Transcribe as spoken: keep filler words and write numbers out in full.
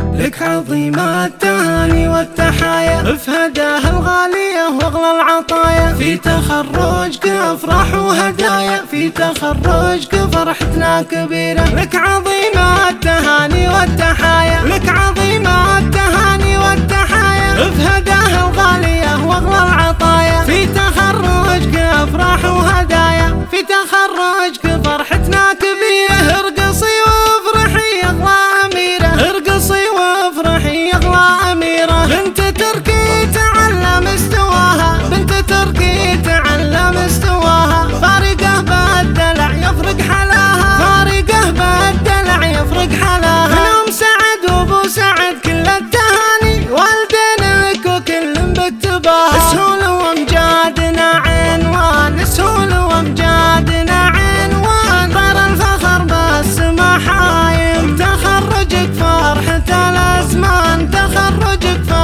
لك عظيم التهاني والتحايا، بهداه الغالية واغلى العطايا، في تخرجك افراح وهدايا، في تخرجك فرحتنا كبيرة. لك عظيم التهاني والتحايا، لك عظيم التهاني والتحايا، بهداه الغالية واغلى العطايا، في تخرجك افراح وهدايا، في تخرجك فرحتنا كبيرة. ارقصي وافرحي اغلى اميرة، ارقصي وافرحي اغلى اميرة، بنت تركي تعلى مستواها، بنت تركي تعلى مستواها، فارقه بالدلع يفرق حلاها، فارقه بالدلع يفرق حلاها. من ام سعد وابو سعد كل التهاني، والدينك وكل بكتباها، سهول وامجادنا عنوان، سهول وامجادنا عنوان، طير الفخر بالسما حايم، تخرجك فرحة الازمان، تخرجك فرحة